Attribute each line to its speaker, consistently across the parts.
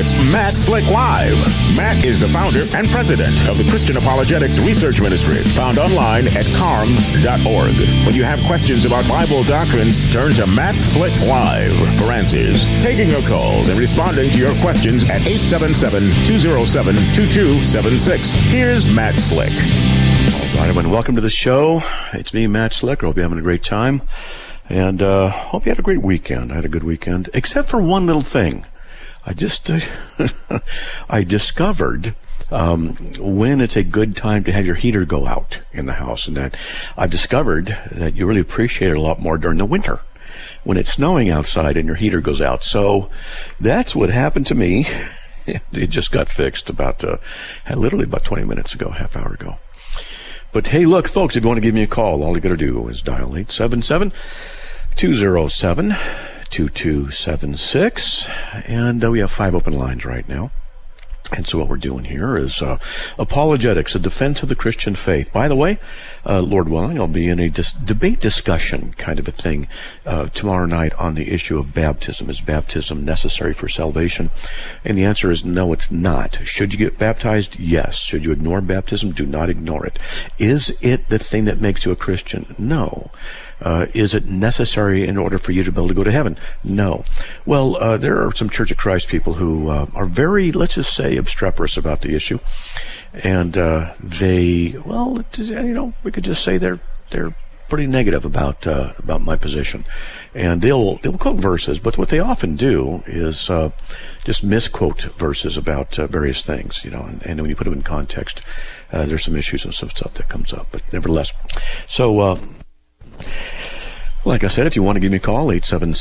Speaker 1: It's Matt Slick Live. Matt is the founder and president of the Christian Apologetics Research Ministry, found online at carm.org. When you have questions about Bible doctrines, turn to Matt Slick Live for answers. Taking your calls and responding to your questions at 877-207-2276. Here's Matt Slick.
Speaker 2: All right, everyone, welcome to the show. It's me, Matt Slick. I hope you're having a great time. And hope you had a great weekend. I had a good weekend, except for one little thing. I discovered when it's a good time to have your heater go out in the house, and that I've discovered that you really appreciate it a lot more during the winter when it's snowing outside and your heater goes out. So that's what happened to me. It just got fixed literally about 20 minutes ago, half hour ago. But hey, look, folks, if you want to give me a call, all you got to do is dial 877-207-2276. And we have 5 open lines right now. And so what we're doing here is apologetics, a defense of the Christian faith. By the way, Lord willing, I'll be in a debate discussion kind of a thing tomorrow night on the issue of baptism. Is baptism necessary for salvation? And the answer is no, it's not. Should you get baptized? Yes. Should you ignore baptism? Do not ignore it. Is it the thing that makes you a Christian? No. Is it necessary in order for you to be able to go to heaven? No. Well, there are some Church of Christ people who are very, let's just say, obstreperous about the issue, and we could just say they're pretty negative about my position, and they'll quote verses, but what they often do is just misquote verses about various things, and when you put them in context, there's some issues and some stuff that comes up, but nevertheless, so. Like I said, if you want to give me a call,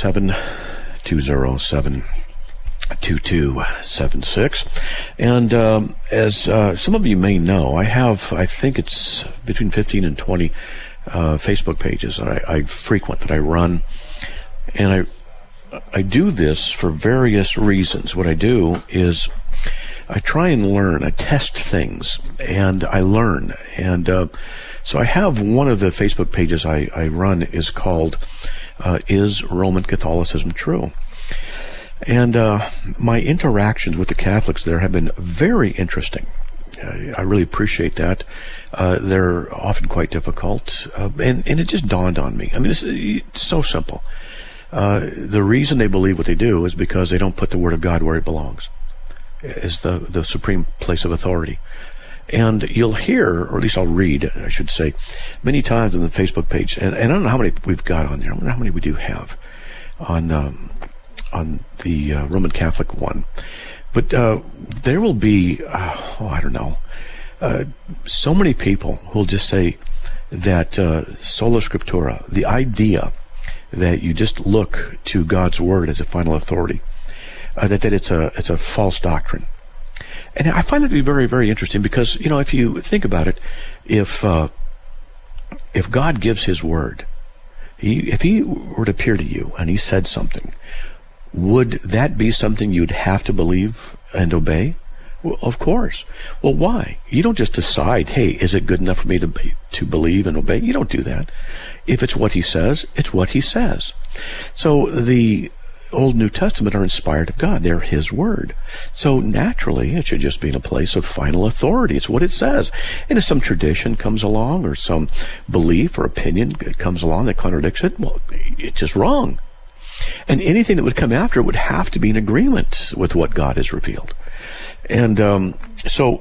Speaker 2: 877-207-2276. And as some of you may know, I think it's between 15 and 20 Facebook pages that I frequent, that I run. And I do this for various reasons. What I do is I try and learn. I test things, and I learn. And so I have one of the Facebook pages I run is called Is Roman Catholicism True? And my interactions with the Catholics there have been very interesting. I really appreciate that. They're often quite difficult, and it just dawned on me. I mean, it's so simple. The reason they believe what they do is because they don't put the Word of God where it belongs, is the supreme place of authority. And you'll hear, or at least I'll read, I should say, many times on the Facebook page, and I don't know how many we've got on there. I don't know how many we do have on the Roman Catholic one. But there will be, I don't know, so many people who will just say that sola scriptura, the idea that you just look to God's Word as a final authority, that it's a false doctrine. And I find that to be very, very interesting because, if you think about it, if God gives His Word, if He were to appear to you and He said something, would that be something you'd have to believe and obey? Well, of course. Well, why? You don't just decide, hey, is it good enough for me to believe and obey? You don't do that. If it's what He says, it's what He says. So the Old and New Testament are inspired of God. They're His Word. So naturally, it should just be in a place of final authority. It's what it says. And if some tradition comes along or some belief or opinion comes along that contradicts it, well, it's just wrong. And anything that would come after it would have to be in agreement with what God has revealed. And so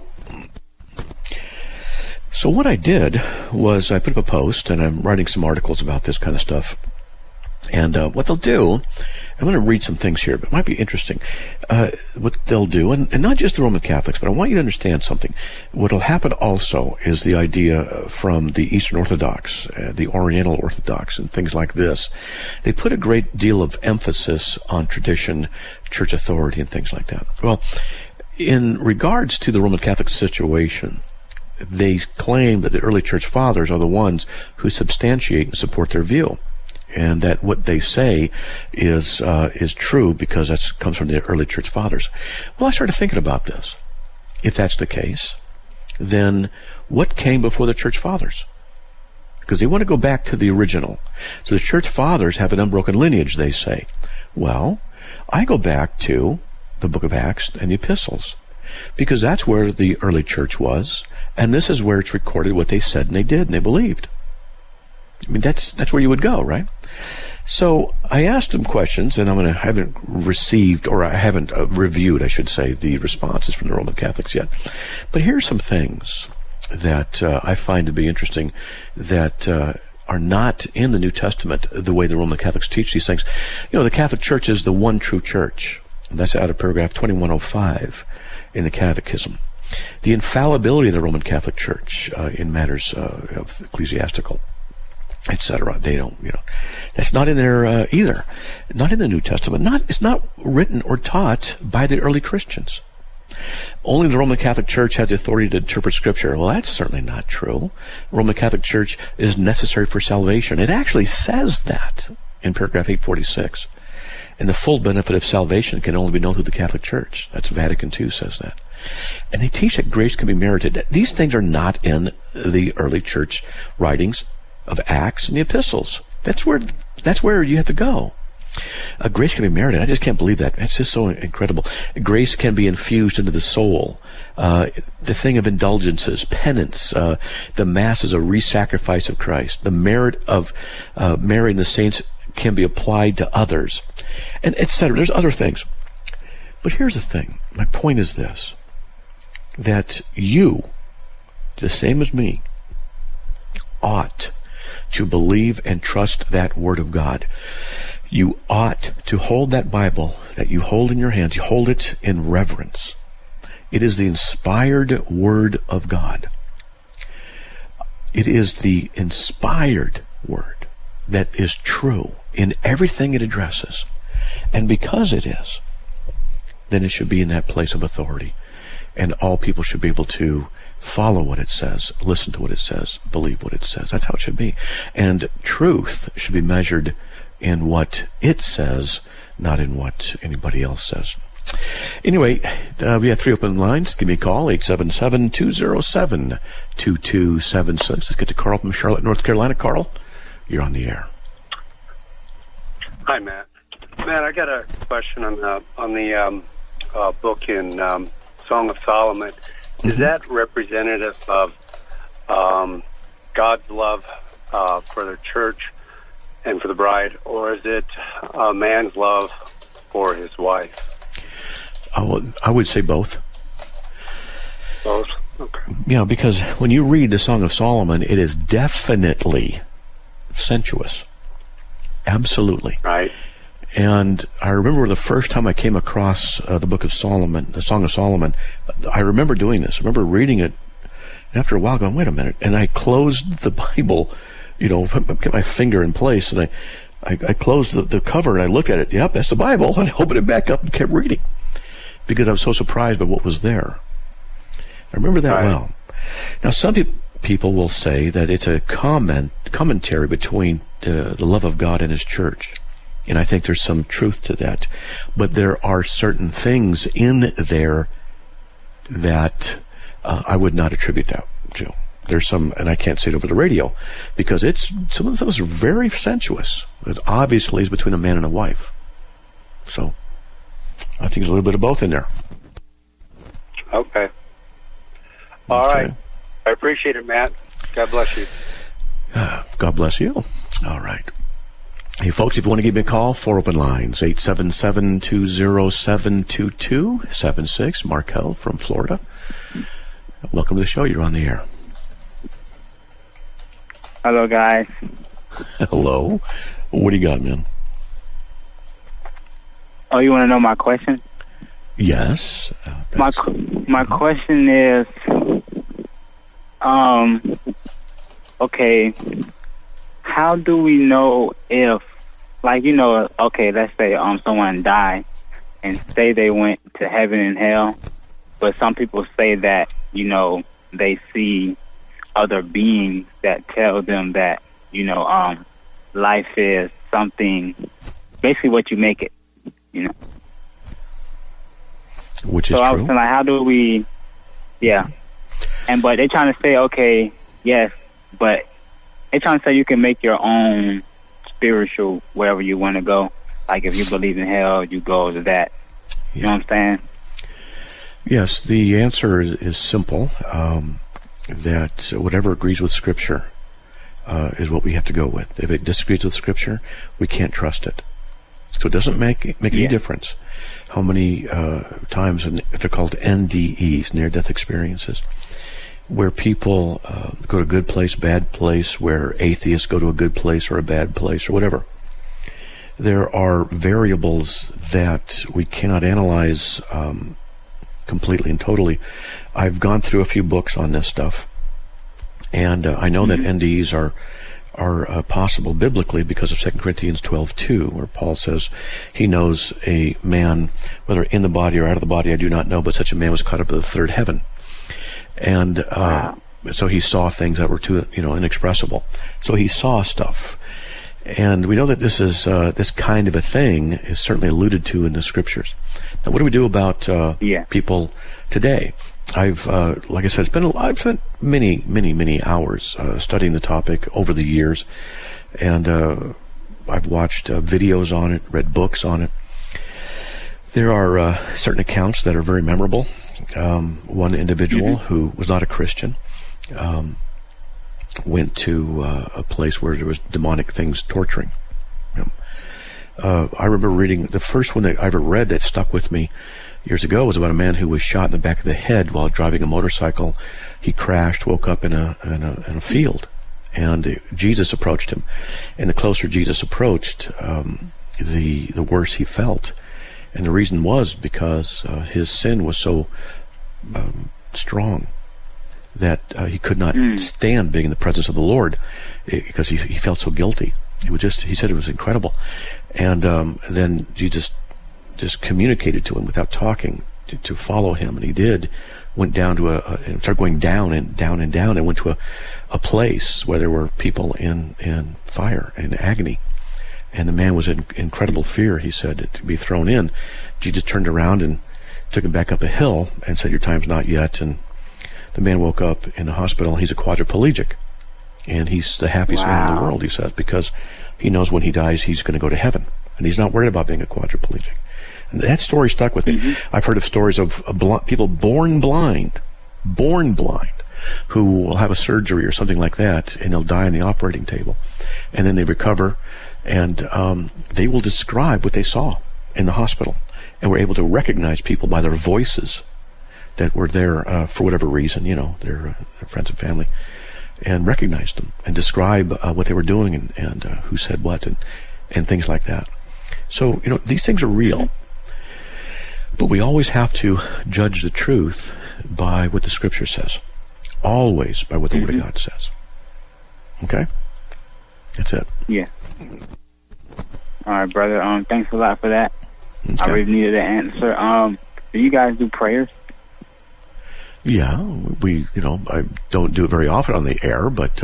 Speaker 2: what I did was I put up a post, and I'm writing some articles about this kind of stuff. And what they'll do, I'm going to read some things here, but it might be interesting. What they'll do, and not just the Roman Catholics, but I want you to understand something. What will happen also is the idea from the Eastern Orthodox, the Oriental Orthodox, and things like this. They put a great deal of emphasis on tradition, church authority, and things like that. Well, in regards to the Roman Catholic situation, they claim that the early church fathers are the ones who substantiate and support their view, and that what they say is true because that comes from the early church fathers. Well, I started thinking about this. If that's the case, then what came before the church fathers? Because they want to go back to the original. So the church fathers have an unbroken lineage, they say. Well, I go back to the book of Acts and the epistles, because that's where the early church was, and this is where it's recorded what they said and they did and they believed. I mean, that's where you would go, right? So I asked them questions, and I haven't received, or I haven't reviewed, I should say, the responses from the Roman Catholics yet. But here's some things that I find to be interesting that are not in the New Testament the way the Roman Catholics teach these things. You know, the Catholic Church is the one true church. That's out of paragraph 2105 in the Catechism. The infallibility of the Roman Catholic Church in matters of ecclesiastical, etc. They don't, that's not in there either. Not in the New Testament. It's not written or taught by the early Christians. Only the Roman Catholic Church has the authority to interpret Scripture. Well, that's certainly not true. The Roman Catholic Church is necessary for salvation. It actually says that in paragraph 846. And the full benefit of salvation can only be known through the Catholic Church. That's Vatican II says that. And they teach that grace can be merited. These things are not in the early church writings of Acts and the epistles. That's where you have to go. Grace can be merited. I just can't believe that. It's just so incredible. Grace can be infused into the soul. The thing of indulgences, penance, the Mass is a re-sacrifice of Christ. The merit of marrying the saints can be applied to others, and etc. There's other things. But here's the thing. My point is this, that you, the same as me, ought to believe and trust that Word of God. You ought to hold that Bible that you hold in your hands. You hold it in reverence. It is the inspired Word of God. It is the inspired Word that is true in everything it addresses. And because it is, then it should be in that place of authority. And all people should be able to follow what it says, listen to what it says, believe what it says. That's how it should be. And truth should be measured in what it says, not in what anybody else says. Anyway, we have 3 open lines. Give me a call, 877-207-2276. Let's get to Carl from Charlotte, North Carolina. Carl, you're on the air.
Speaker 3: Hi, Matt. Matt, I got a question on the book in Song of Solomon. Is that representative of God's love for the church and for the bride, or is it a man's love for his wife?
Speaker 2: I would say both.
Speaker 3: Both? Okay.
Speaker 2: Yeah, because when you read the Song of Solomon, it is definitely sensuous. Absolutely.
Speaker 3: Right.
Speaker 2: And I remember the first time I came across the book of Solomon, the Song of Solomon, I remember doing this. I remember reading it, and after a while going, wait a minute. And I closed the Bible, get my finger in place, and I closed the cover, and I looked at it. Yep, that's the Bible. And I opened it back up and kept reading because I was so surprised by what was there. I remember that well. Now, some people will say that it's a commentary between the love of God and His church. And I think there's some truth to that. But there are certain things in there that I would not attribute that to. There's some, and I can't say it over the radio, because some of those are very sensuous. It obviously is between a man and a wife. So I think there's a little bit of both in there.
Speaker 3: Okay. All right. I appreciate it, Matt. God bless you.
Speaker 2: God bless you. All right. Hey, folks, if you want to give me a call, 4 open lines, 877-207-2276. Markel from Florida. Welcome to the show. You're on the air.
Speaker 4: Hello, guys.
Speaker 2: Hello. What do you got, man?
Speaker 4: Oh, you want to know my question?
Speaker 2: Yes.
Speaker 4: My question is, okay, how do we know if, okay, let's say someone died and say they went to heaven and hell, but some people say that, they see other beings that tell them that, life is something, basically what you make it,
Speaker 2: Which is
Speaker 4: so
Speaker 2: true.
Speaker 4: I was saying, how do we, but they're trying to say, okay, yes, but they're trying to say you can make your own spiritual wherever you want to go. Like if you believe in hell, you go to that. You know what I'm saying?
Speaker 2: Yes, the answer is simple, that whatever agrees with Scripture is what we have to go with. If it disagrees with Scripture, we can't trust it. So it doesn't make any difference how many times they're called NDEs, near-death experiences, where people go to a good place, bad place, where atheists go to a good place or a bad place or whatever. There are variables that we cannot analyze completely and totally. I've gone through a few books on this stuff, and I know that NDEs are possible biblically because of 2 Corinthians 12:2, where Paul says he knows a man, whether in the body or out of the body, I do not know, but such a man was caught up to the third heaven. And so he saw things that were too, inexpressible. So he saw stuff. And we know that this is this kind of a thing is certainly alluded to in the Scriptures. Now, what do we do about people today? I've, like I said, I've spent many hours studying the topic over the years, and I've watched videos on it, read books on it. There are certain accounts that are very memorable. One individual who was not a Christian went to a place where there was demonic things torturing him. I remember reading, the first one that I ever read that stuck with me years ago was about a man who was shot in the back of the head while driving a motorcycle. He crashed, woke up in a field, and Jesus approached him. And the closer Jesus approached, the worse he felt. And the reason was because his sin was so strong that he could not stand being in the presence of the Lord because he felt so guilty. He said it was incredible. And then Jesus just communicated to him without talking to follow him, and he did. Went down to and started going down and down and down, and went to a place where there were people in fire and agony. And the man was in incredible fear, he said, to be thrown in. Jesus turned around and took him back up a hill and said, "Your time's not yet." And the man woke up in the hospital. He's a quadriplegic, and he's the happiest man in the world, he says, because he knows when he dies he's going to go to heaven, and he's not worried about being a quadriplegic. And that story stuck with me. I've heard of stories of people born blind, who will have a surgery or something like that, and they'll die on the operating table, and then they recover, and they will describe what they saw in the hospital, and were able to recognize people by their voices that were there for whatever reason, their friends and family, and recognized them and describe what they were doing and who said what and things like that. So, these things are real. But we always have to judge the truth by what the Scripture says. Always by what the Word of God says. Okay? That's it.
Speaker 4: Yeah. All right, brother. Thanks a lot for that. Okay. I really needed an answer. Do you guys do prayers?
Speaker 2: Yeah, we, I don't do it very often on the air, but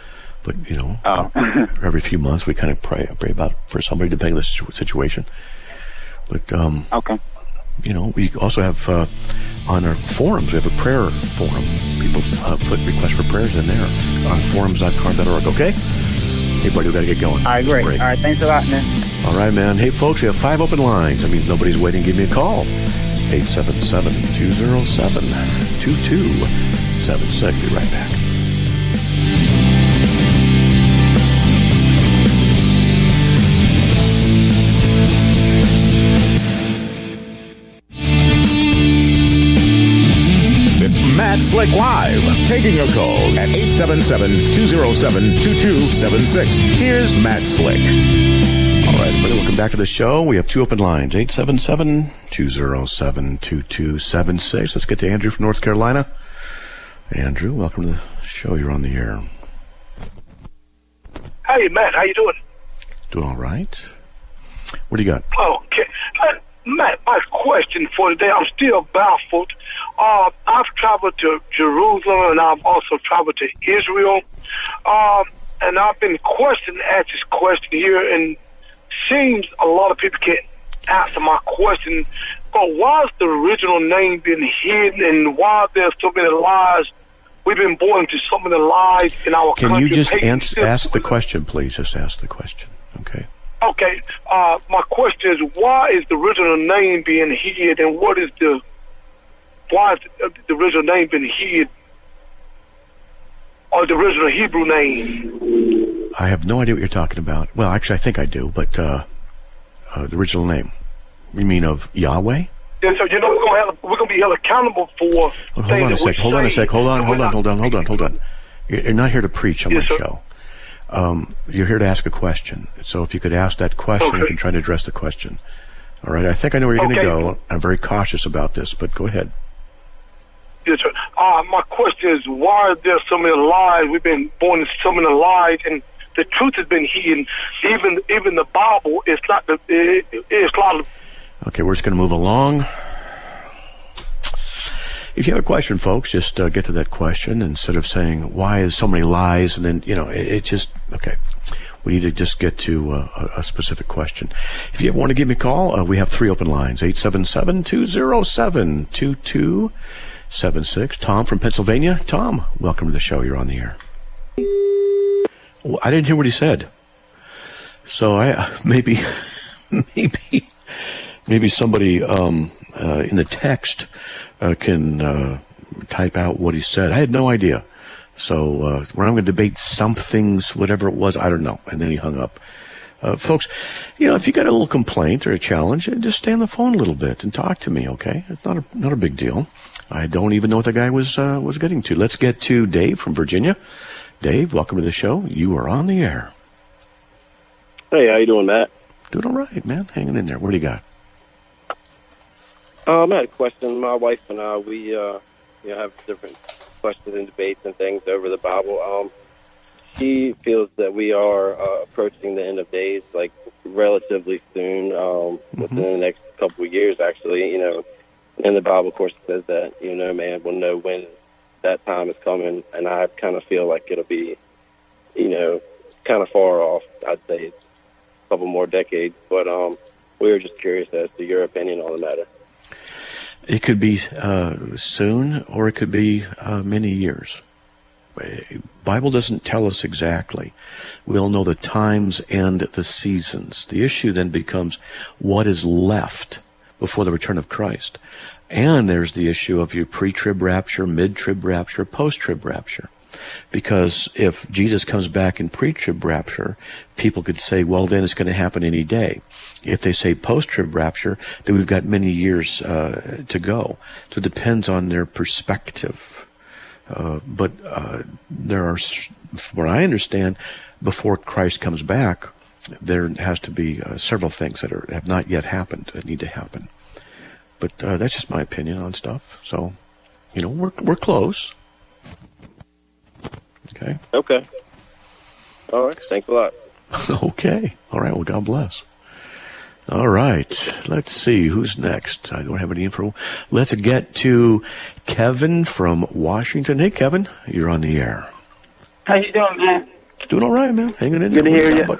Speaker 2: every few months we kind of pray for somebody depending on the situation. But
Speaker 4: okay.
Speaker 2: We also have on our forums, we have a prayer forum. People put requests for prayers in there on forums.carm.org. Okay? Hey, buddy, we got to get going.
Speaker 4: All right, great. All right, thanks a lot, man.
Speaker 2: All right, man. Hey, folks, we have 5 open lines. That means nobody's waiting. Give me a call. 877-207-2276. Be right back.
Speaker 1: It's Matt Slick Live, taking your calls at 877-207-2276. Here's Matt Slick.
Speaker 2: All right, everybody, welcome back to the show. We have 2 open lines, 877-207-2276. Let's get to Andrew from North Carolina. Andrew, welcome to the show. You're on the air.
Speaker 5: Hey, Matt, how you doing?
Speaker 2: Doing all right. What do you got?
Speaker 5: Okay. Matt, my question for today, I'm still baffled. I've traveled to Jerusalem, and I've also traveled to Israel. And I've been asked this question here, and seems a lot of people can't answer my question. But why's the original name been hidden, and why there's so many lies? We've been born into so many lies in our country.
Speaker 2: Can you just ask the question, please? Just ask the question, okay?
Speaker 5: Okay. My question is, why is the original name being hid, and why is the original name being hid, or the original Hebrew name?
Speaker 2: I have no idea what you're talking about. Well, actually, I think I do, but the original name. You mean of Yahweh?
Speaker 5: And so, we're going to be held accountable for
Speaker 2: Hold on a sec. Hold on. You're not here to preach on my show. You're here to ask a question. So if you could ask that question, you can try to address the question. All right? I think I know where you're going to go. I'm very cautious about this, but go ahead.
Speaker 5: Yes, sir. My question is, why are there so many lies? We've been born in so many lies, and the truth has been hidden. Even the Bible, it's not the. It's a lot of.
Speaker 2: Okay, we're just going to move along. If you have a question, folks, just get to that question instead of saying, why is so many lies? And then, it just, okay. We need to just get to a specific question. If you want to give me a call, we have 3 open lines, 877-207-2276. Tom from Pennsylvania. Tom, welcome to the show. You're on the air. Well, I didn't hear what he said. So maybe somebody in the text can type out what he said. I had no idea. So when I'm going to debate some things, whatever it was, I don't know. And then he hung up. Folks, if you got a little complaint or a challenge, just stay on the phone a little bit and talk to me, okay? It's not a big deal. I don't even know what the guy was getting to. Let's get to Dave from Virginia. Dave, welcome to the show. You are on the air.
Speaker 6: Hey, how you doing, Matt?
Speaker 2: Doing all right, man. Hanging in there. What do you got?
Speaker 6: I had a question. My wife and I, we have different questions and debates and things over the Bible. She feels that we are approaching the end of days, like relatively soon, within the next couple of years, actually. And the Bible, of course, says that no man will know when that time is coming, and I kind of feel like it'll be, kind of far off. I'd say it's a couple more decades, but we were just curious as to your opinion on the matter.
Speaker 2: It could be soon, or it could be many years. Bible doesn't tell us exactly. We'll know the times and the seasons. The issue then becomes what is left before the return of Christ. And there's the issue of your pre-trib rapture, mid-trib rapture, post-trib rapture. Because if Jesus comes back in pre-trib rapture, people could say, well, then it's going to happen any day. If they say post-trib rapture, then we've got many years to go. So it depends on their perspective. But there are, from what I understand, before Christ comes back, there has to be several things that have not yet happened that need to happen. But that's just my opinion on stuff. So, we're close. Okay.
Speaker 6: Okay. All right. Thanks a lot.
Speaker 2: Okay. All right. Well, God bless. All right. Let's see. Who's next? I don't have any info. Let's get to Kevin from Washington. Hey, Kevin. You're on the air.
Speaker 7: How you doing, man?
Speaker 2: Doing all right, man. Hanging in there.
Speaker 7: Good to hear you.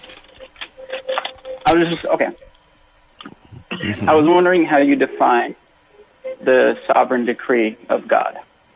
Speaker 7: I was wondering how you define the sovereign decree of God.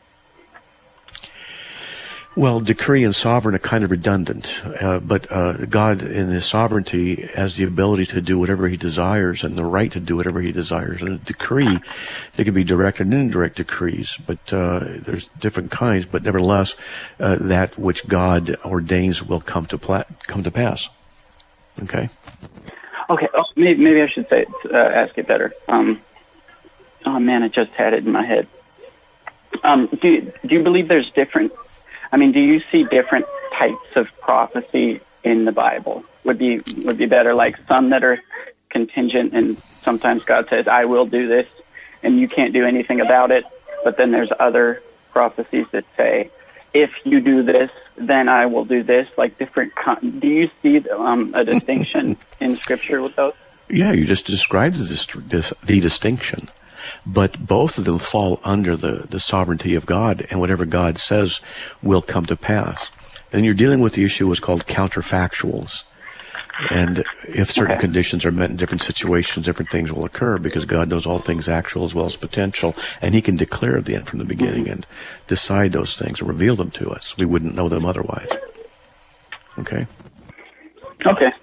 Speaker 2: Well, decree and sovereign are kind of redundant, but God in His sovereignty has the ability to do whatever He desires and the right to do whatever He desires. And a decree, there can be direct and indirect decrees, but there's different kinds. But nevertheless, that which God ordains will come to pass. Okay.
Speaker 7: Okay. Oh, maybe I should say ask it better. Oh man, I just had it in my head. Do you believe there's different? Do you see different types of prophecy in the Bible? Would be better, like some that are contingent, and sometimes God says, "I will do this," and you can't do anything about it. But then there's other prophecies that say, "If you do this, then I will do this." Like different. Do you see a distinction in Scripture with those?
Speaker 2: Yeah, you just described the distinction. But both of them fall under the sovereignty of God, and whatever God says will come to pass. And you're dealing with the issue what's called counterfactuals. And if certain conditions are met in different situations, different things will occur, because God knows all things actual as well as potential, and He can declare the end from the beginning and decide those things and reveal them to us. We wouldn't know them otherwise. Okay?
Speaker 7: Okay.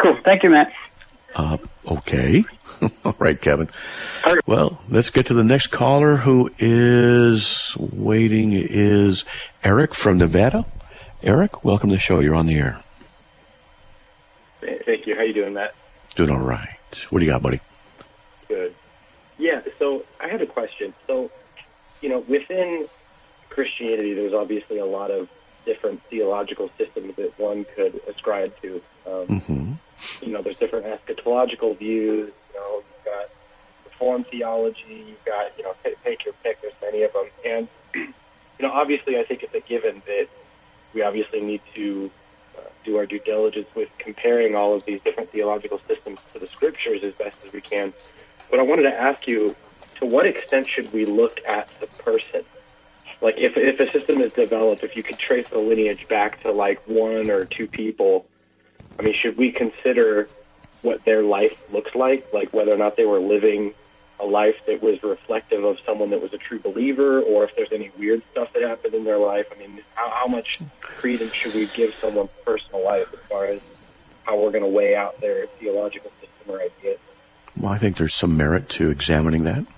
Speaker 7: Cool. Thank you, Matt.
Speaker 2: Okay. All right, Kevin. Well, let's get to the next caller who is waiting is Eric from Nevada. Eric, welcome to the show. You're on the air.
Speaker 8: Thank you. How you doing, Matt?
Speaker 2: Doing all right. What do you got, buddy?
Speaker 8: Good. Yeah, so I had a question. So, within Christianity, there's obviously a lot of different theological systems that one could ascribe to. There's different eschatological views. You've got Reformed theology. You've got, take your pick. There's many of them. And, obviously I think it's a given that we obviously need to do our due diligence with comparing all of these different theological systems to the Scriptures as best as we can. But I wanted to ask you, to what extent should we look at the person? Like, if a system is developed, if you could trace the lineage back to, like, one or two people, I mean, should we consider what their life looks like whether or not they were living a life that was reflective of someone that was a true believer, or if there's any weird stuff that happened in their life? I mean, how much credence should we give someone's personal life as far as how we're going to weigh out their theological system or ideas?
Speaker 2: Well, I think there's some merit to examining that.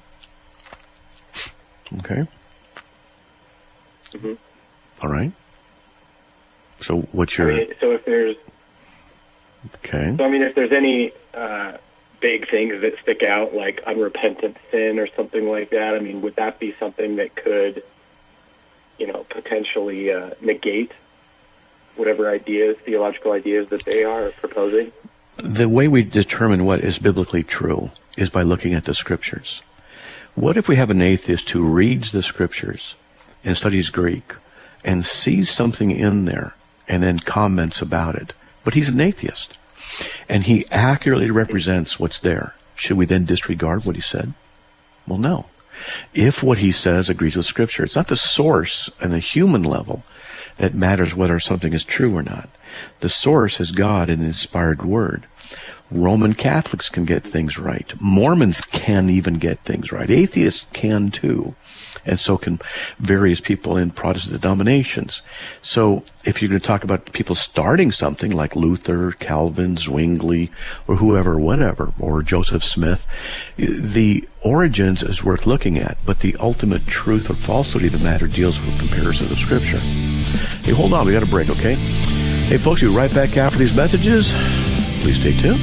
Speaker 2: Okay.
Speaker 8: Mm-hmm.
Speaker 2: All right. So what's your...
Speaker 8: if there's...
Speaker 2: Okay.
Speaker 8: So, if there's any big things that stick out, like unrepentant sin or something like that, would that be something that could, potentially negate whatever theological ideas that they are proposing?
Speaker 2: The way we determine what is biblically true is by looking at the Scriptures. What if we have an atheist who reads the Scriptures and studies Greek and sees something in there and then comments about it, but he's an atheist and he accurately represents what's there? Should we then disregard what he said? Well, no. If what he says agrees with Scripture, it's not the source on a human level that matters whether something is true or not. The source is God and an inspired Word. Roman Catholics can get things right. Mormons can even get things right. Atheists can too. And so can various people in Protestant denominations. So if you're going to talk about people starting something like Luther, Calvin, Zwingli, or whoever, whatever, or Joseph Smith, the origins is worth looking at, but the ultimate truth or falsity of the matter deals with comparison of Scripture. Hey, hold on, we got a break, okay? Hey, folks, we'll be right back after these messages. Please stay tuned.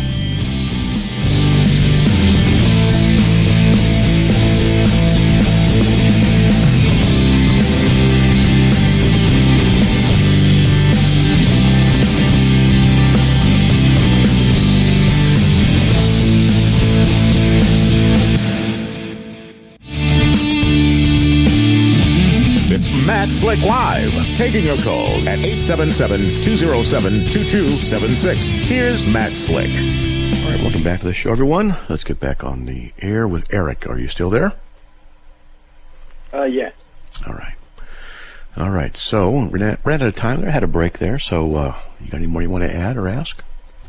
Speaker 1: Matt Slick Live, taking your calls at 877-207-2276. Here's Matt Slick.
Speaker 2: All right, welcome back to the show, everyone. Let's get back on the air with Eric. Are you still there?
Speaker 8: Yes.
Speaker 2: All right. So, ran out of time there. Had a break there. So, you got any more you want to add or ask?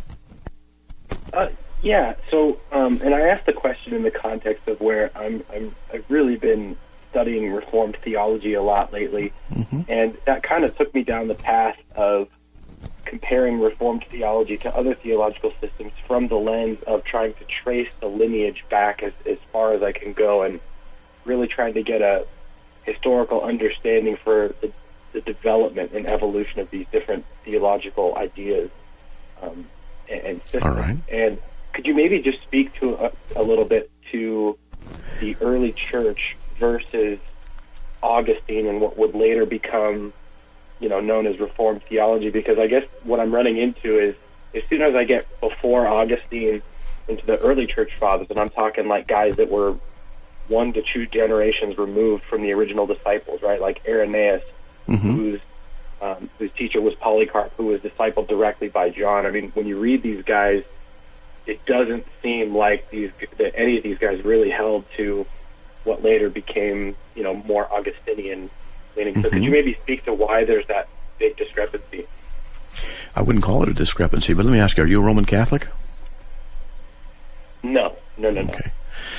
Speaker 8: Yeah. So, and I asked the question in the context of where I've really been studying Reformed theology a lot lately, and that kind of took me down the path of comparing Reformed theology to other theological systems from the lens of trying to trace the lineage back as far as I can go, and really trying to get a historical understanding for the development and evolution of these different theological ideas and systems.
Speaker 2: All right.
Speaker 8: And could you maybe just speak to a little bit to the early church versus Augustine and what would later become, known as Reformed theology? Because I guess what I'm running into is, as soon as I get before Augustine into the early church fathers, and I'm talking like guys that were 1 to 2 generations removed from the original disciples, right? Like Irenaeus, whose teacher was Polycarp, who was discipled directly by John. I mean, when you read these guys, it doesn't seem like that any of these guys really held to what later became, more Augustinian leaning. So could you maybe speak to why there's that big discrepancy?
Speaker 2: I wouldn't call it a discrepancy, but let me ask you, are you a Roman Catholic?
Speaker 8: No.
Speaker 2: Okay.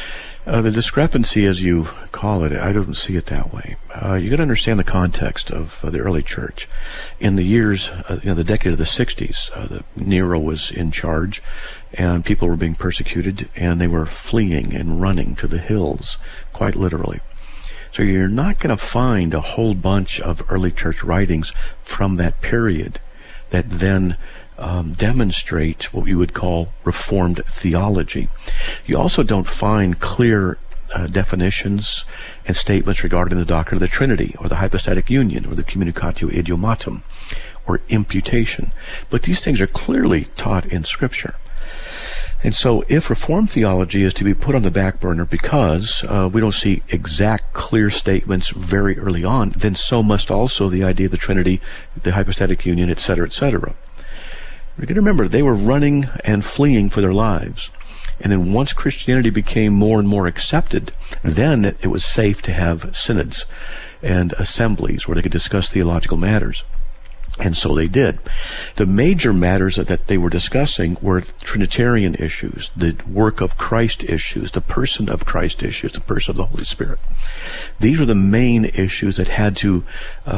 Speaker 2: The discrepancy, as you call it, I don't see it that way. You got to understand the context of the early church. In the years, the decade of the 60s, Nero was in charge, and people were being persecuted, and they were fleeing and running to the hills, quite literally. So you're not going to find a whole bunch of early church writings from that period that then demonstrate what you would call Reformed theology. You also don't find clear definitions and statements regarding the doctrine of the Trinity, or the hypostatic union, or the communicatio idiomatum, or imputation. But these things are clearly taught in Scripture. And so if Reformed theology is to be put on the back burner because we don't see exact, clear statements very early on, then so must also the idea of the Trinity, the hypostatic union, etc., etc. We're going to remember, they were running and fleeing for their lives. And then once Christianity became more and more accepted, then it was safe to have synods and assemblies where they could discuss theological matters. And so they did. The major matters that they were discussing were Trinitarian issues, the work of Christ issues, the person of Christ issues, the person of the Holy Spirit. These were the main issues that had to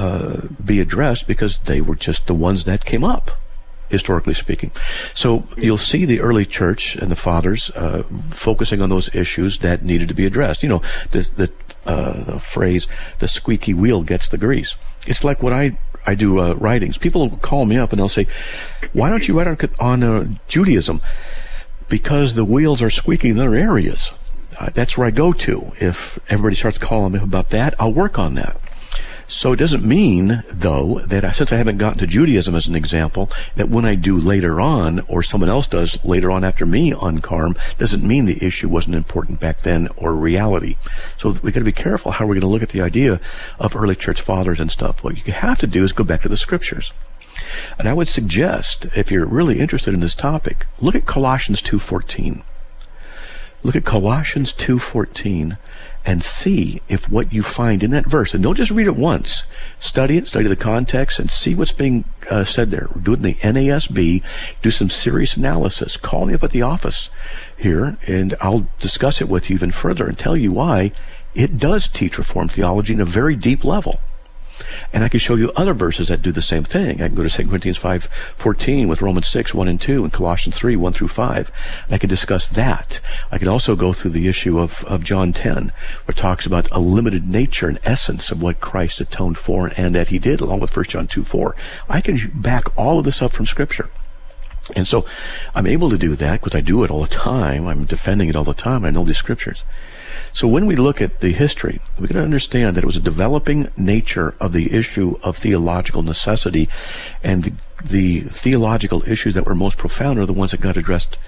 Speaker 2: be addressed because they were just the ones that came up, historically speaking. So you'll see the early church and the fathers focusing on those issues that needed to be addressed. You know, the phrase, the squeaky wheel gets the grease. It's like when I do writings. People will call me up and they'll say, why don't you write on Judaism? Because the wheels are squeaking in other areas. That's where I go to. If everybody starts calling me about that, I'll work on that. So it doesn't mean, though, that since I haven't gotten to Judaism as an example, that when I do later on, or someone else does later on after me on CARM, doesn't mean the issue wasn't important back then or reality. So we got to be careful how we're going to look at the idea of early church fathers and stuff. What you have to do is go back to the Scriptures. And I would suggest, if you're really interested in this topic, look at Colossians 2:14. Look at Colossians 2:14. And see if what you find in that verse, and don't just read it once, study it, study the context, and see what's being said there. Do it in the NASB, do some serious analysis. Call me up at the office here, and I'll discuss it with you even further and tell you why it does teach Reformed theology in a very deep level. And I can show you other verses that do the same thing. I can go to 2 Corinthians 5:14 with Romans 6:1 and 2 and Colossians 3:1 through 5. And I can discuss that. I can also go through the issue of John 10, where it talks about a limited nature and essence of what Christ atoned for and that he did, along with 1 John 2:4. I can back all of this up from Scripture. And so I'm able to do that because I do it all the time. I'm defending it all the time. I know these Scriptures. So when we look at the history, we've got to understand that it was a developing nature of the issue of theological necessity, and the theological issues that were most profound are the ones that got addressed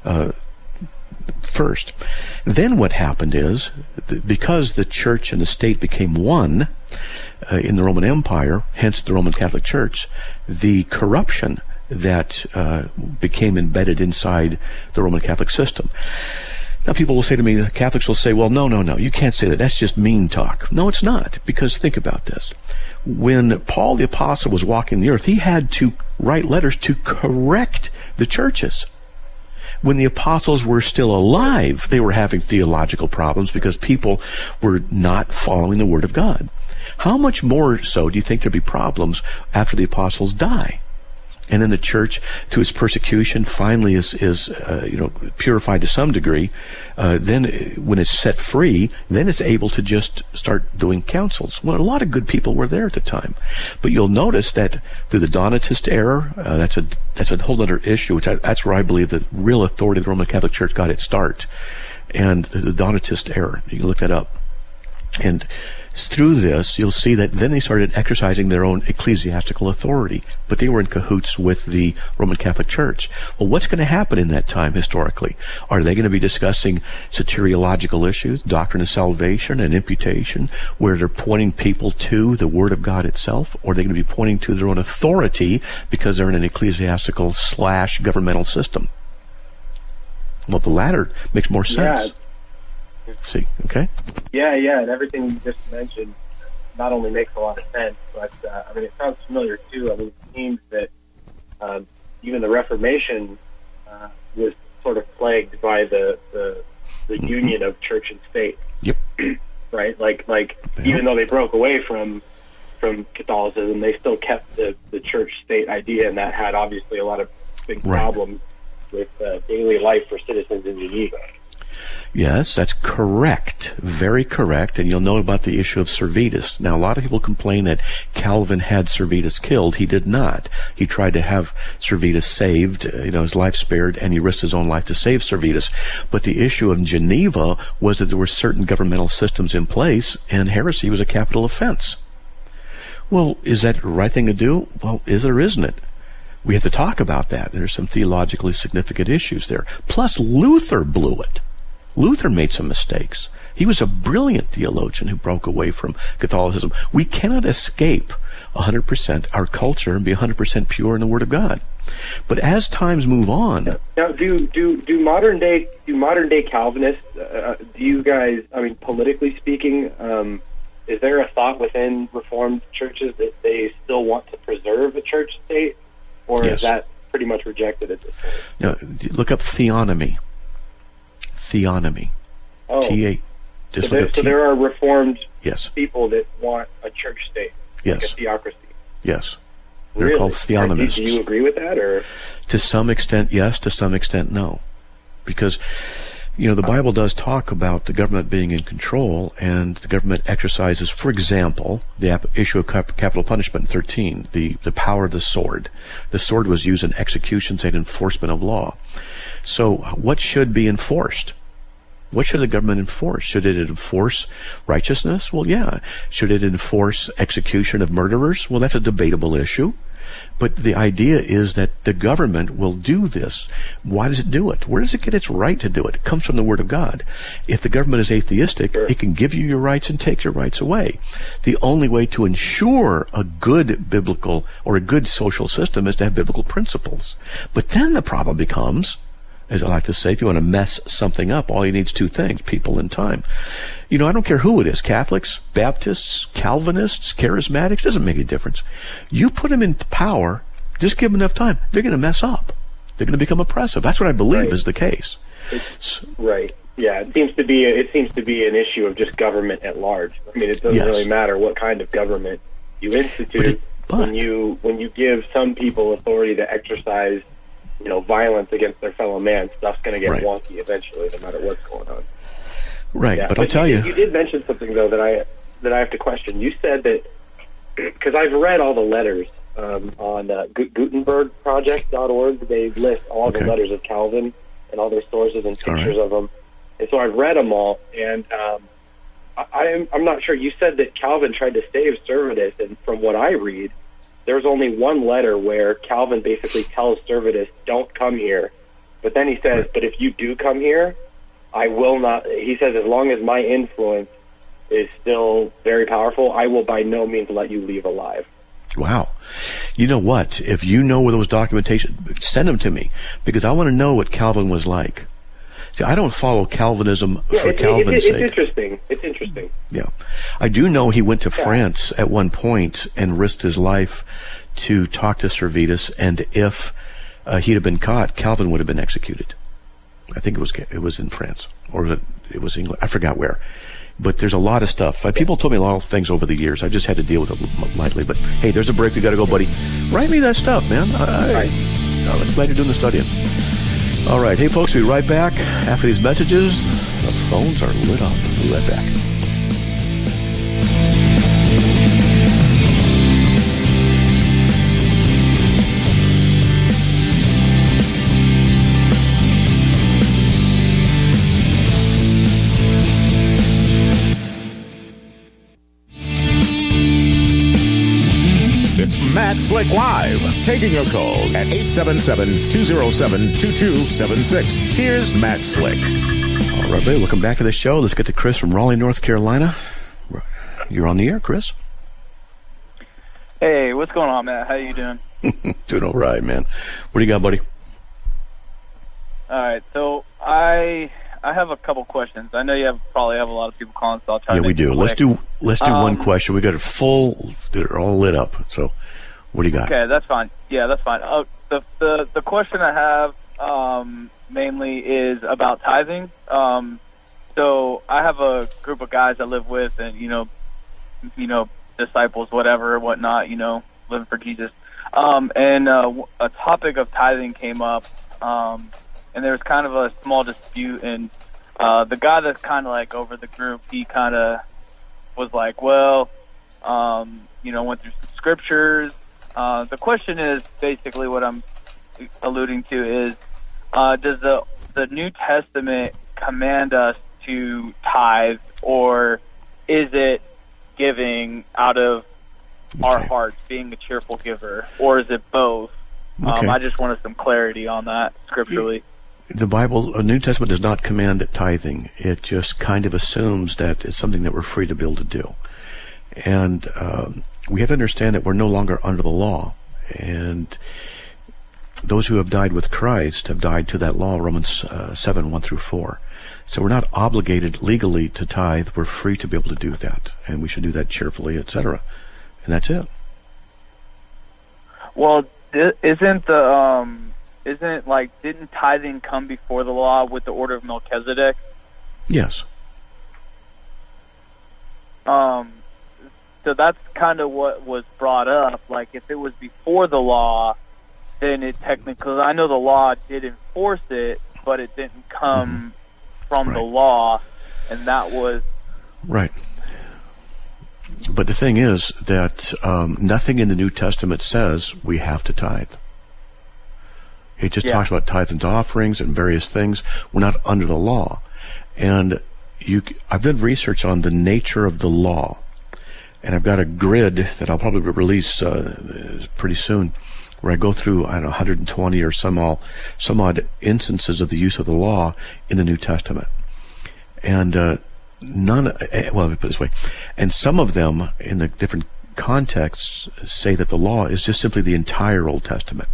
Speaker 2: first. Then what happened is, because the church and the state became one in the Roman Empire, hence the Roman Catholic Church, the corruption that became embedded inside the Roman Catholic system. Now people will say to me, the Catholics will say, well, no, you can't say that. That's just mean talk. No, it's not, because think about this. When Paul the Apostle was walking the earth, he had to write letters to correct the churches. When the apostles were still alive, they were having theological problems because people were not following the Word of God. How much more so do you think there'd be problems after the apostles die? And then the church, through its persecution, finally is purified to some degree. Then, when it's set free, then it's able to just start doing councils. Well, a lot of good people were there at the time, but you'll notice that through the Donatist era, that's a whole other issue. That's where I believe the real authority of the Roman Catholic Church got its start, and the Donatist era. You can look that up, and through this, you'll see that then they started exercising their own ecclesiastical authority, but they were in cahoots with the Roman Catholic Church. Well, what's going to happen in that time historically? Are they going to be discussing soteriological issues, doctrine of salvation and imputation, where they're pointing people to the Word of God itself? Or are they going to be pointing to their own authority because they're in an ecclesiastical / governmental system? Well, the latter makes more sense.
Speaker 8: Yeah.
Speaker 2: See, okay?
Speaker 8: Yeah, and everything you just mentioned not only makes a lot of sense, but it sounds familiar too. It seems that even the Reformation was sort of plagued by the the union of church and state.
Speaker 2: Yep.
Speaker 8: Right? Like even though they broke away from Catholicism, they still kept the church-state idea, and that had obviously a lot of big problems with daily life for citizens in Geneva.
Speaker 2: Yes, that's correct. Very correct. And you'll know about the issue of Servetus. Now, a lot of people complain that Calvin had Servetus killed. He did not. He tried to have Servetus saved, his life spared, and he risked his own life to save Servetus. But the issue of Geneva was that there were certain governmental systems in place, and heresy was a capital offense. Well, is that the right thing to do? Well, is it or isn't it? We have to talk about that. There's some theologically significant issues there. Plus, Luther blew it. Luther made some mistakes. He was a brilliant theologian who broke away from Catholicism. We cannot escape 100% our culture and be 100% pure in the Word of God. But as times move on,
Speaker 8: now do modern day Calvinists? Do you guys? I mean, politically speaking, is there a thought within Reformed churches that they still want to preserve the church state, or is that pretty much rejected at this point?
Speaker 2: No, look up theonomy. Theonomy.
Speaker 8: Oh. So there are Reformed people that want a church state, like a theocracy.
Speaker 2: Yes. They're called theonomists.
Speaker 8: Do you agree with that? Or
Speaker 2: to some extent, yes. To some extent, no. Because, the Bible does talk about the government being in control, and the government exercises, for example, the issue of capital punishment in 13, the power of the sword. The sword was used in executions and enforcement of law. So what should be enforced? What should the government enforce? Should it enforce righteousness? Well, yeah. Should it enforce execution of murderers? Well, that's a debatable issue. But the idea is that the government will do this. Why does it do it? Where does it get its right to do it? It comes from the Word of God. If the government is atheistic, it can give you your rights and take your rights away. The only way to ensure a good biblical or a good social system is to have biblical principles. But then the problem becomes, as I like to say, if you want to mess something up, all you need is two things, people and time. I don't care who it is, Catholics, Baptists, Calvinists, Charismatics, doesn't make any difference. You put them in power, just give them enough time, they're going to mess up. They're going to become oppressive. That's what I believe is the case.
Speaker 8: Right. Yeah, it seems to be an issue of just government at large. I mean, it doesn't really matter what kind of government you institute. When you give some people authority to exercise violence against their fellow man, stuff's going to get wonky eventually, no matter what's going on.
Speaker 2: Right, but I'll tell you.
Speaker 8: You did mention something, though, that I have to question. You said that, because I've read all the letters on GutenbergProject.org. They list all the letters of Calvin and all their sources and pictures of them. And so I've read them all, and I'm not sure. You said that Calvin tried to save Servetus, and from what I read, there's only one letter where Calvin basically tells Servetus, don't come here. But then he says, but if you do come here, I will not. He says, as long as my influence is still very powerful, I will by no means let you leave alive.
Speaker 2: Wow. You know what? If you know where those documentation, send them to me, because I want to know what Calvin was like. See, I don't follow Calvinism for Calvin's sake.
Speaker 8: It's interesting.
Speaker 2: Yeah. I do know he went to France at one point and risked his life to talk to Servetus, and if he'd have been caught, Calvin would have been executed. I think it was in France, or it was England. I forgot where. But there's a lot of stuff. People told me a lot of things over the years. I just had to deal with it lightly. But hey, there's a break. We got to go, buddy. Write me that stuff, man. I'm glad you're doing the studying. All right. Hey, folks, we'll be right back after these messages. The phones are lit up. We'll be right back.
Speaker 1: It's Matt Slick Live, taking your calls at 877-207-2276. Here's Matt Slick.
Speaker 2: All right, everybody, welcome back to the show. Let's get to Chris from Raleigh, North Carolina. You're on the air, Chris.
Speaker 9: Hey, what's going on, Matt? How you doing?
Speaker 2: Doing all right, man. What do you got, buddy?
Speaker 9: All right, so I have a couple questions. I know you probably have a lot of people calling, so I'll try to make
Speaker 2: we do.
Speaker 9: it
Speaker 2: Let's
Speaker 9: quick.
Speaker 2: do one question. We got it full. They're all lit up. So, what do you got?
Speaker 9: Okay, that's fine. Yeah, that's fine. The question I have mainly is about tithing. So I have a group of guys I live with, and disciples, whatever, whatnot, living for Jesus. And a topic of tithing came up, and there was kind of a small dispute, and the guy that's kind of like over the group, he kind of was like, well, went through some scriptures. The question is basically what I'm alluding to is, does the New Testament command us to tithe, or is it giving out of our hearts, being a cheerful giver, or is it both?
Speaker 2: Okay.
Speaker 9: I just wanted some clarity on that scripturally.
Speaker 2: The New Testament does not command tithing. It just kind of assumes that it's something that we're free to be able to do. And we have to understand that we're no longer under the law. And those who have died with Christ have died to that law, Romans 7, 1 through 4. So we're not obligated legally to tithe. We're free to be able to do that. And we should do that cheerfully, etc. And that's it.
Speaker 9: Well, didn't tithing come before the law with the order of Melchizedek?
Speaker 2: Yes.
Speaker 9: So that's kind of what was brought up. Like, if it was before the law, then it technically, I know the law did enforce it, but it didn't come from the law, and that was...
Speaker 2: Right. But the thing is that nothing in the New Testament says we have to tithe. It just talks about tithes and offerings and various things. We're not under the law. And I've done research on the nature of the law. And I've got a grid that I'll probably release pretty soon, where I go through, 120 or some odd instances of the use of the law in the New Testament. And let me put it this way. And some of them, in the different contexts, say that the law is just simply the entire Old Testament.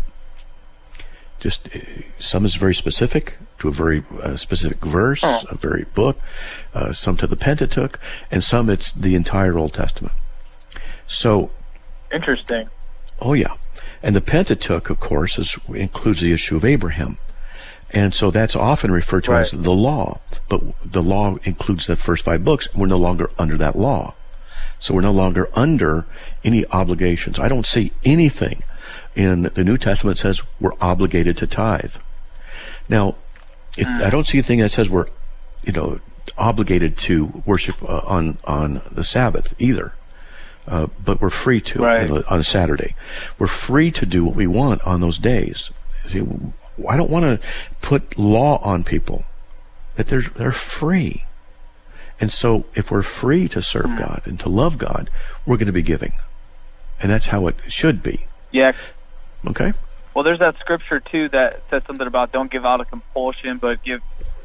Speaker 2: Just some is very specific to a very specific verse, a very book, some to the Pentateuch, and some it's the entire Old Testament. So
Speaker 9: interesting.
Speaker 2: Oh yeah, and the Pentateuch, of course, includes the issue of Abraham, and so that's often referred to as the law. But the law includes the first 5 books. We're no longer under that law, so we're no longer under any obligations. I don't see anything in the New Testament that says we're obligated to tithe. Now, I don't see anything that says we're, obligated to worship on the Sabbath either. But we're free to on a Saturday. We're free to do what we want on those days. See, I don't want to put law on people. That they're free. And so if we're free to serve God and to love God, we're going to be giving. And that's how it should be.
Speaker 9: Yeah.
Speaker 2: Okay.
Speaker 9: Well, there's that scripture too that says something about don't give out of compulsion, but give,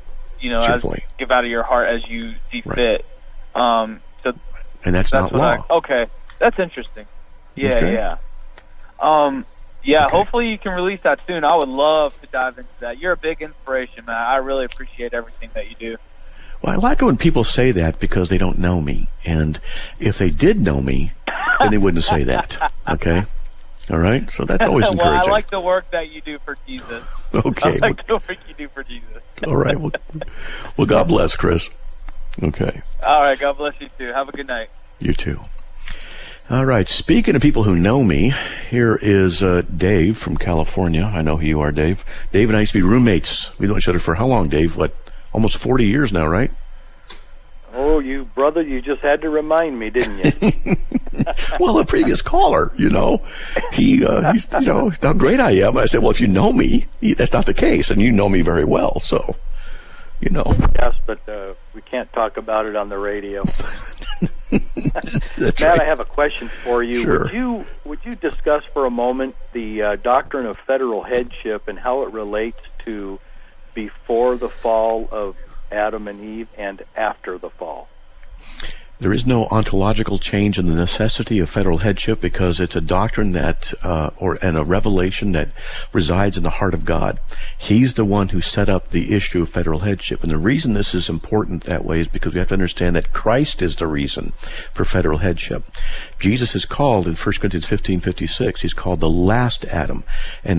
Speaker 9: give out of your heart as you see fit. And
Speaker 2: that's not law.
Speaker 9: Okay, that's interesting. Yeah,
Speaker 2: okay.
Speaker 9: Okay. Hopefully you can release that soon. I would love to dive into that. You're a big inspiration, man. I really appreciate everything that you do.
Speaker 2: Well, I like it when people say that because they don't know me. And if they did know me, then they wouldn't say that. Okay? All right? So that's always encouraging.
Speaker 9: Well, I like the work that you do for Jesus.
Speaker 2: Okay.
Speaker 9: I like the work you do for Jesus.
Speaker 2: All right. Well, God bless, Chris. Okay.
Speaker 9: All right. God bless you, too. Have a good night.
Speaker 2: You too. All right. Speaking of people who know me, here is Dave from California. I know who you are, Dave. Dave and I used to be roommates. We've known each other for how long, Dave? Almost 40 years now, right?
Speaker 10: Oh, you just had to remind me, didn't you?
Speaker 2: Well, the previous caller, he's how great I am. I said, well, if you know me, that's not the case, and you know me very well, so,
Speaker 10: Yes, but we can't talk about it on the radio.
Speaker 2: That's
Speaker 10: Matt,
Speaker 2: right.
Speaker 10: I have a question for you.
Speaker 2: Sure.
Speaker 10: Would you discuss for a moment the doctrine of federal headship and how it relates to before the fall of Adam and Eve and after the fall?
Speaker 2: There is no ontological change in the necessity of federal headship because it's a doctrine that, and a revelation that resides in the heart of God. He's the one who set up the issue of federal headship. And the reason this is important that way is because we have to understand that Christ is the reason for federal headship. Jesus is called in 1 Corinthians 15:56, he's called the last Adam. And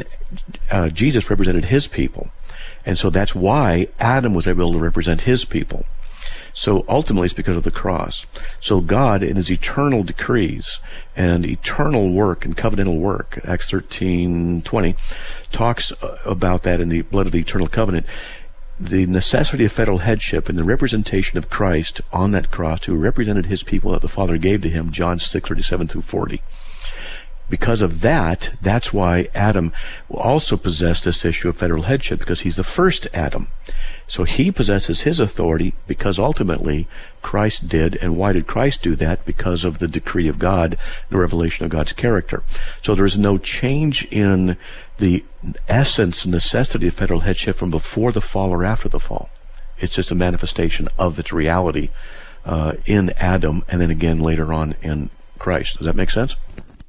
Speaker 2: Jesus represented his people. And so that's why Adam was able to represent his people. So ultimately it's because of the cross. So God, in his eternal decrees and eternal work and covenantal work, Acts 13:20, talks about that in the blood of the eternal covenant. The necessity of federal headship and the representation of Christ on that cross, who represented his people that the Father gave to him, John 6:37-40. Because of that, that's why Adam also possessed this issue of federal headship, because he's the first Adam. So he possesses his authority because ultimately Christ did. And why did Christ do that? Because of the decree of God, the revelation of God's character. So there's no change in the essence and necessity of federal headship from before the fall or after the fall. It's just a manifestation of its reality in Adam, and then again later on in Christ. Does that make sense?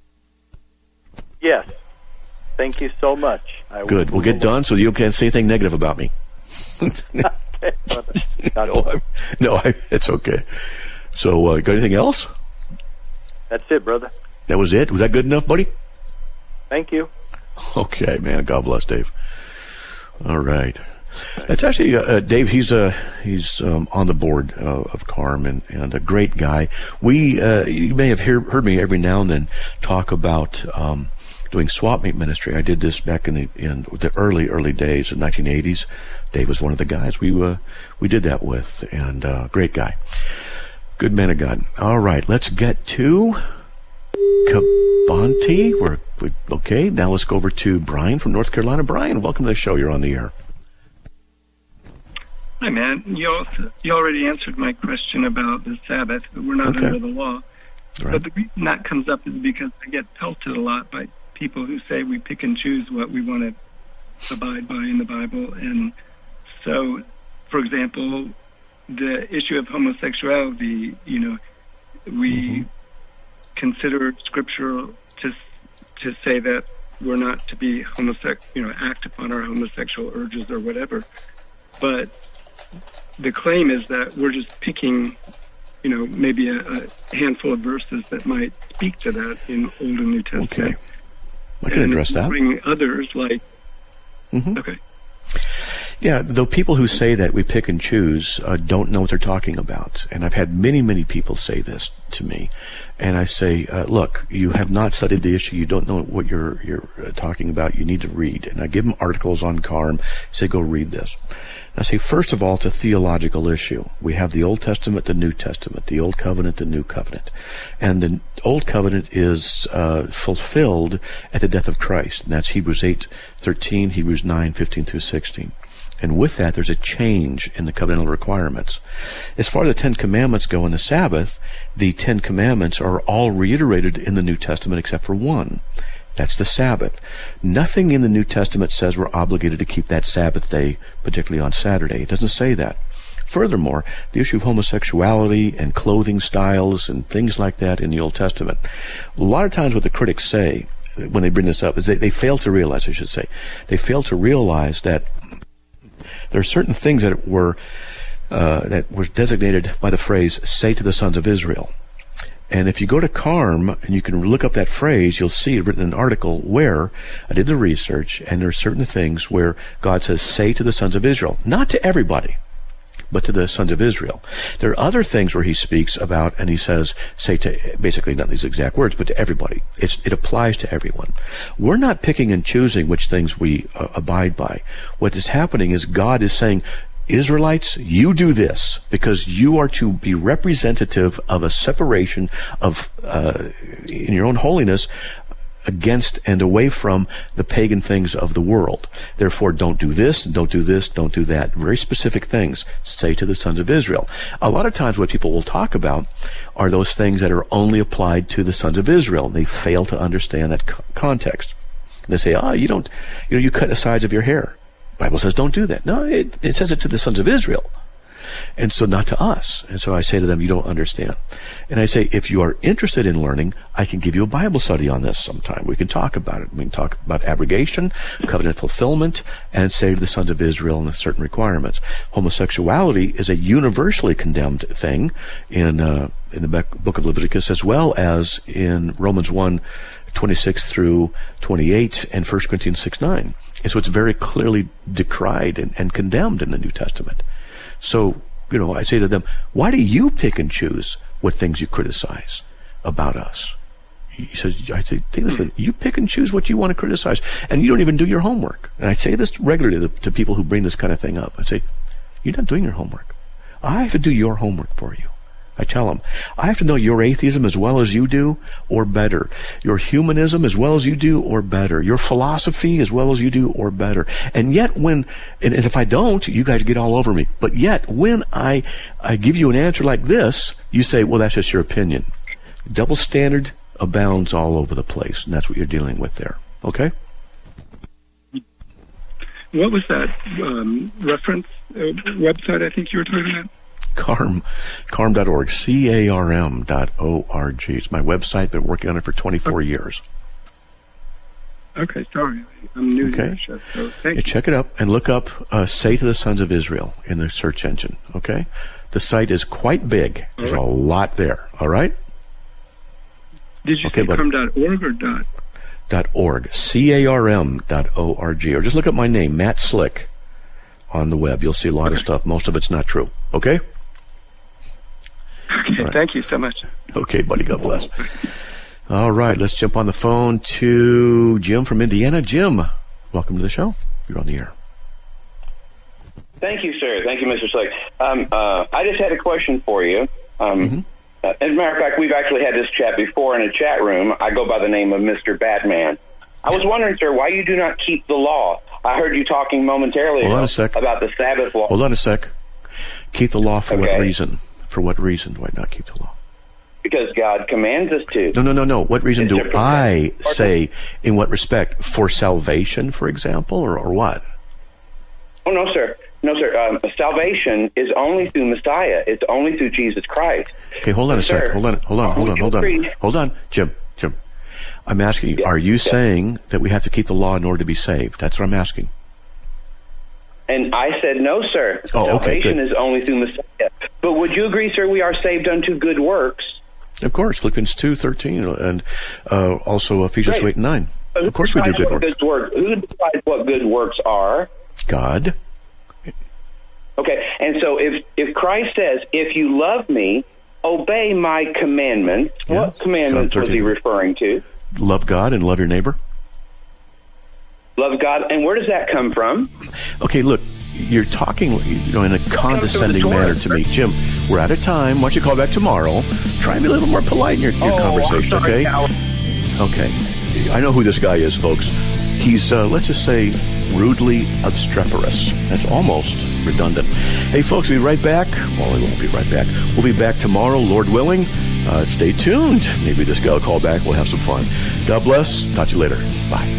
Speaker 10: Yes. Thank you so much.
Speaker 2: Good. We'll get done so you can't say anything negative about me.
Speaker 10: Okay.
Speaker 2: No, it's okay. So, got anything else?
Speaker 10: That's it, brother.
Speaker 2: That was it? Was that good enough, buddy?
Speaker 10: Thank you.
Speaker 2: Okay, man. God bless, Dave. All right. It's actually Dave. He's on the board of CARM and a great guy. You may have heard me every now and then talk about doing swap meet ministry. I did this back in the early days, in 1980s. Dave was one of the guys we did that with, and great guy, good man of God. All right, let's get to Cabanti. Okay. Now let's go over to Brian from North Carolina. Brian, welcome to the show. You're on the air.
Speaker 11: Hi, man. You already answered my question about the Sabbath. We're not under the law. Right. But the reason that comes up is because I get pelted a lot by people who say we pick and choose what we want to abide by in the Bible. And so, for example, the issue of homosexuality, we consider scriptural to say that we're not to be act upon our homosexual urges or whatever. But the claim is that we're just picking, maybe a handful of verses that might speak to that in Old and New Testament.
Speaker 2: Okay. I can address that.
Speaker 11: Bring others like, okay.
Speaker 2: Yeah, though people who say that we pick and choose don't know what they're talking about. And I've had many, many people say this to me. And I say, look, you have not studied the issue. You don't know what you're talking about. You need to read. And I give them articles on CARM. Say, go read this. And I say, first of all, it's a theological issue. We have the Old Testament, the New Testament, the Old Covenant, the New Covenant. And the Old Covenant is fulfilled at the death of Christ. And that's Hebrews 8:13, Hebrews 9:15-16. And with that, there's a change in the covenantal requirements. As far as the Ten Commandments go in the Sabbath, the Ten Commandments are all reiterated in the New Testament except for one. That's the Sabbath. Nothing in the New Testament says we're obligated to keep that Sabbath day, particularly on Saturday. It doesn't say that. Furthermore, the issue of homosexuality and clothing styles and things like that in the Old Testament, a lot of times what the critics say when they bring this up is they fail to realize, they fail to realize that there are certain things that were designated by the phrase, say to the sons of Israel. And if you go to CARM and you can look up that phrase, you'll see it written in an article where I did the research, and there are certain things where God says, say to the sons of Israel. Not to everybody, but to the sons of Israel. There are other things where he speaks about, and he says, say to, basically not these exact words, but to everybody. It applies to everyone. We're not picking and choosing which things we abide by. What is happening is God is saying, Israelites, you do this because you are to be representative of a separation of, in your own holiness, against and away from the pagan things of the world. Therefore, don't do this, don't do this, don't do that. Very specific things. Say to the sons of Israel. A lot of times what people will talk about are those things that are only applied to the sons of Israel. They fail to understand that context. They say, you cut the sides of your hair. The Bible says don't do that. No, it says it to the sons of Israel. And so not to us. And so I say to them, you don't understand. And I say, if you are interested in learning, I can give you a Bible study on this sometime. We can talk about it. We can talk about abrogation, covenant fulfillment, and say to the sons of Israel and certain requirements. Homosexuality is a universally condemned thing in the book of Leviticus, as well as in Romans 1:26-28 and 1 Corinthians 6:9. And so it's very clearly decried and condemned in the New Testament. So I say to them, why do you pick and choose what things you criticize about us? I say, listen, you pick and choose what you want to criticize, and you don't even do your homework. And I say this regularly to people who bring this kind of thing up. I say, you're not doing your homework. I have to do your homework for you. I tell them, I have to know your atheism as well as you do, or better. Your humanism as well as you do, or better. Your philosophy as well as you do, or better. And yet and if I don't, you guys get all over me. But yet, when I give you an answer like this, you say, well, that's just your opinion. Double standard abounds all over the place, and that's what you're dealing with there. Okay?
Speaker 11: What was that reference website I think you were talking about?
Speaker 2: Carm.org, CARM.org. It's my website. Been working on it for 24 years.
Speaker 11: Okay, sorry. I'm new to that show, so thank you.
Speaker 2: Check it up and look up Say to the Sons of Israel in the search engine, okay? The site is quite big. There's a lot there, all right?
Speaker 11: Did you say carm.org or
Speaker 2: .org, CARM.org, or just look up my name, Matt Slick, on the web. You'll see a lot of stuff. Most of it's not true, okay?
Speaker 11: Okay, right. Thank you so much.
Speaker 2: Okay, buddy, God bless. All right, let's jump on the phone to Jim from Indiana. Jim, welcome to the show. You're on the air.
Speaker 12: Thank you, sir. Thank you, Mr. Slick. I just had a question for you. As a matter of fact, we've actually had this chat before in a chat room. I go by the name of Mr. Batman. I was wondering, sir, why you do not keep the law. I heard you talking momentarily about the Sabbath law.
Speaker 2: Hold on a sec. Keep the law for what reason? For what reason do I not keep the law?
Speaker 12: Because God commands us to.
Speaker 2: No. What reason do I say, in what respect? For salvation, for example, or what?
Speaker 12: Oh, no, sir. No, sir. Salvation is only through Messiah. It's only through Jesus Christ.
Speaker 2: Okay, hold on a sec. Hold on. Jim. I'm asking you, are you saying that we have to keep the law in order to be saved? That's what I'm asking.
Speaker 12: And I said, no, sir. Salvation is only through Messiah. But would you agree, sir, we are saved unto good works?
Speaker 2: Of course, Philippians 2:13, and also Ephesians 2:8-9. Of course we do good works.
Speaker 12: Who decides what good works are?
Speaker 2: God.
Speaker 12: Okay, and so if Christ says, if you love me, obey my commandments, what commandments was he referring to?
Speaker 2: Love God and love your neighbor.
Speaker 12: Love God, and where does that come from?
Speaker 2: Okay, look, you're talking in a condescending manner to me. Jim, we're out of time. Why don't you call back tomorrow? Try and be a little more polite in your conversation, okay? Okay. I know who this guy is, folks. He's, let's just say, rudely obstreperous. That's almost redundant. Hey, folks, we'll be right back. Well, we won't be right back. We'll be back tomorrow, Lord willing. Stay tuned. Maybe this guy will call back. We'll have some fun. God bless. Talk to you later. Bye.